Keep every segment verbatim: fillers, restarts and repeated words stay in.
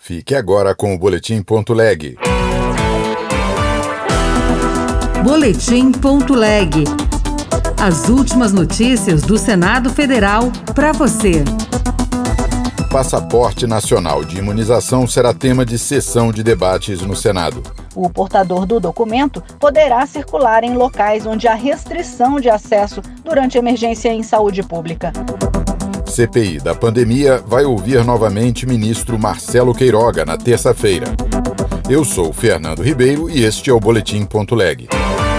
Fique agora com o Boletim.leg. Boletim.leg. As últimas notícias do Senado Federal para você. Passaporte Nacional de Imunização será tema de sessão de debates no Senado. O portador do documento poderá circular em locais onde há restrição de acesso durante emergência em saúde pública. C P I da pandemia vai ouvir novamente o ministro Marcelo Queiroga na terça-feira. Eu sou Fernando Ribeiro e este é o Boletim.leg.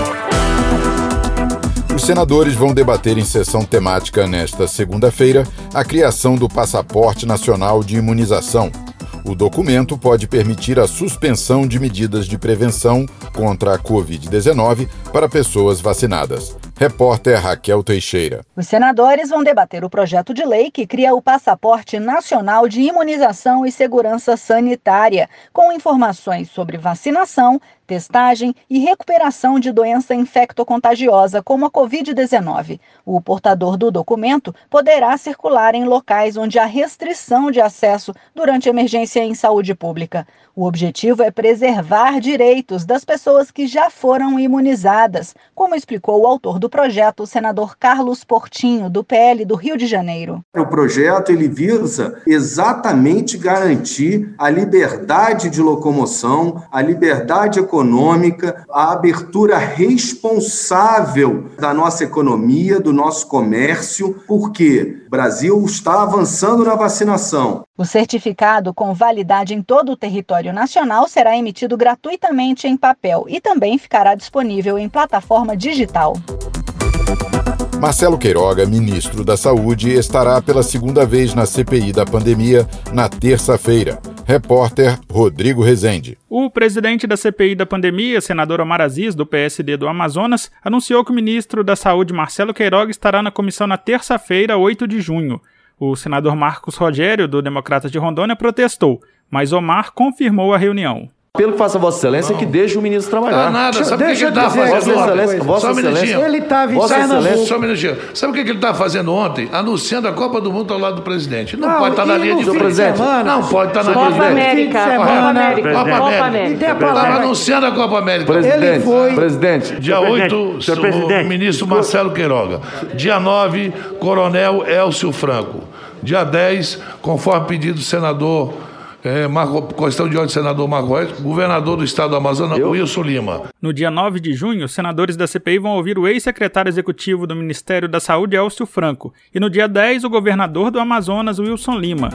Os senadores vão debater em sessão temática nesta segunda-feira a criação do Passaporte Nacional de Imunização. O documento pode permitir a suspensão de medidas de prevenção contra a covid dezenove para pessoas vacinadas. Repórter Raquel Teixeira. Os senadores vão debater o projeto de lei que cria o Passaporte Nacional de Imunização e Segurança Sanitária, com informações sobre vacinação, testagem e recuperação de doença infectocontagiosa como a covid dezenove. O portador do documento poderá circular em locais onde há restrição de acesso durante emergência em saúde pública. O objetivo é preservar direitos das pessoas que já foram imunizadas, como explicou o autor do projeto, o senador Carlos Portinho, do P L do Rio de Janeiro. O projeto ele visa exatamente garantir a liberdade de locomoção, a liberdade econômica, econômica, a abertura responsável da nossa economia, do nosso comércio, porque o Brasil está avançando na vacinação. O certificado com validade em todo o território nacional será emitido gratuitamente em papel e também ficará disponível em plataforma digital. Marcelo Queiroga, ministro da Saúde, estará pela segunda vez na C P I da pandemia na terça-feira. Repórter Rodrigo Rezende. O presidente da C P I da pandemia, senador Omar Aziz, do P S D do Amazonas, anunciou que o ministro da Saúde, Marcelo Queiroga, estará na comissão na terça-feira, oito de junho. O senador Marcos Rogério, do Democratas de Rondônia, protestou, mas Omar confirmou a reunião. Pelo que faça Vossa Excelência, não. Que deixe o ministro trabalhar. Não, nada. Deixa, sabe o que, que ele estava fazendo Vossa ontem? Excelência, Vossa Só um minutinho. Ele estava em Pernambuco. Só um minutinho. Sabe o que, que ele estava fazendo ontem? Anunciando a Copa do Mundo ao lado do presidente. Não, não pode estar na linha de frente. Não pode estar na linha de frente. Copa América. Copa América. Copa América. Estava anunciando a Copa América. Presidente, ele foi... Presidente. Dia oito, o ministro Marcelo Queiroga. Dia nove, Coronel Elcio Franco. Dia dez, conforme pedido do senador... É, Marco, questão de ordem do senador Marco Reis, governador do estado do Amazonas, Eu? Wilson Lima. No dia nove de junho, os senadores da C P I vão ouvir o ex-secretário executivo do Ministério da Saúde, Elcio Franco, e no dia dez, o governador do Amazonas, Wilson Lima.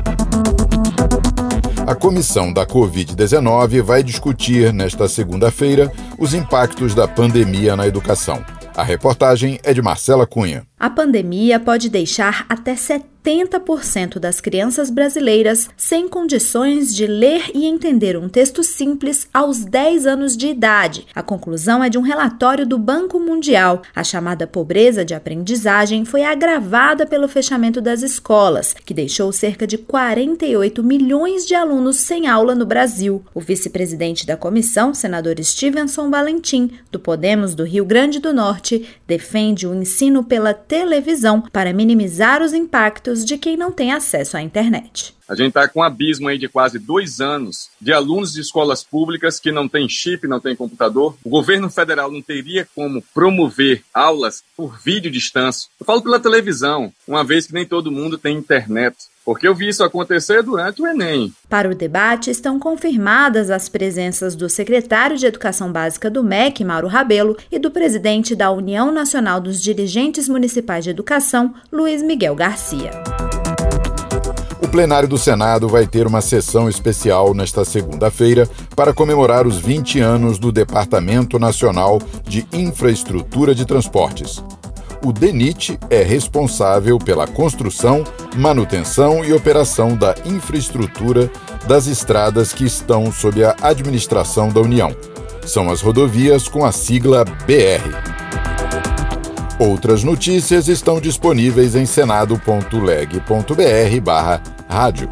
A comissão da covid dezenove vai discutir, nesta segunda-feira, os impactos da pandemia na educação. A reportagem é de Marcela Cunha. A pandemia pode deixar até setenta por cento das crianças brasileiras sem condições de ler e entender um texto simples aos dez anos de idade. A conclusão é de um relatório do Banco Mundial. A chamada pobreza de aprendizagem foi agravada pelo fechamento das escolas, que deixou cerca de quarenta e oito milhões de alunos sem aula no Brasil. O vice-presidente da comissão, senador Stevenson Valentim, do Podemos do Rio Grande do Norte, defende o ensino pela televisão para minimizar os impactos de quem não tem acesso à internet. A gente está com um abismo aí de quase dois anos de alunos de escolas públicas que não têm chip, não têm computador. O governo federal não teria como promover aulas por vídeo distância. Eu falo pela televisão, uma vez que nem todo mundo tem internet. Porque eu vi isso acontecer durante o Enem. Para o debate, estão confirmadas as presenças do secretário de Educação Básica do M E C, Mauro Rabelo, e do presidente da União Nacional dos Dirigentes Municipais de Educação, Luiz Miguel Garcia. O plenário do Senado vai ter uma sessão especial nesta segunda-feira para comemorar os vinte anos do Departamento Nacional de Infraestrutura de Transportes. O DENIT é responsável pela construção, manutenção e operação da infraestrutura das estradas que estão sob a administração da União. São as rodovias com a sigla B R. Outras notícias estão disponíveis em senado.leg.br barra rádio.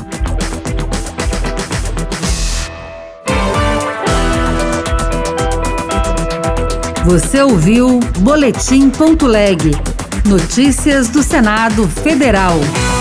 Você ouviu Boletim.leg. Notícias do Senado Federal.